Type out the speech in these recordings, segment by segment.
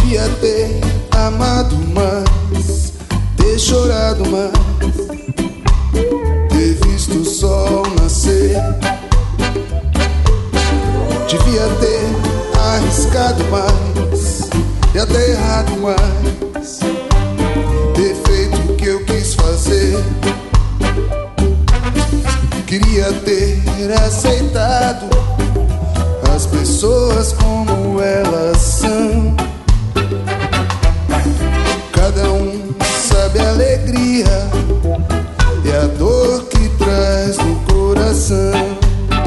Devia ter amado mais, ter chorado mais, ter visto o sol nascer. Devia ter arriscado mais e até errado mais, ter feito o que eu quis fazer. Queria ter aceitado as pessoas como elas são. Cada um sabe a alegria e a dor que traz no coração.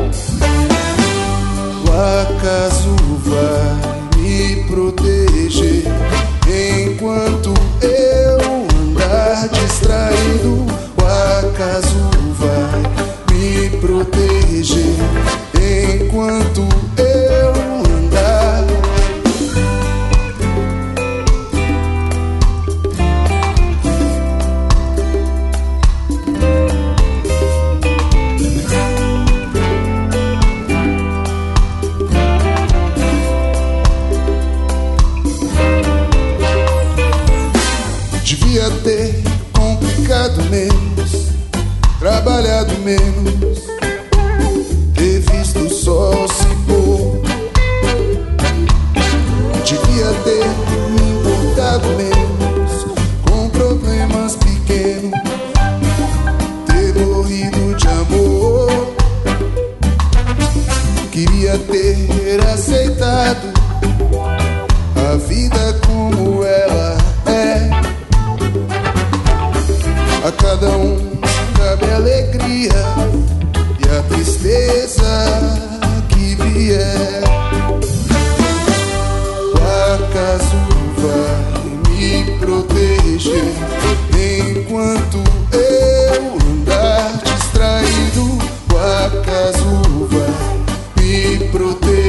O acaso vai me proteger enquanto eu andar distraído. O acaso vai me proteger enquanto eu andar. Devia ter complicado menos, trabalhado menos, ter visto o sol se pôr. Devia ter me importado menos com problemas pequenos, ter morrido de amor. Queria ter aceitado a vida como ela é. A cada um cabe a alegria e a tristeza que vier. O acaso vai me proteger enquanto eu andar distraído. O acaso vai me proteger.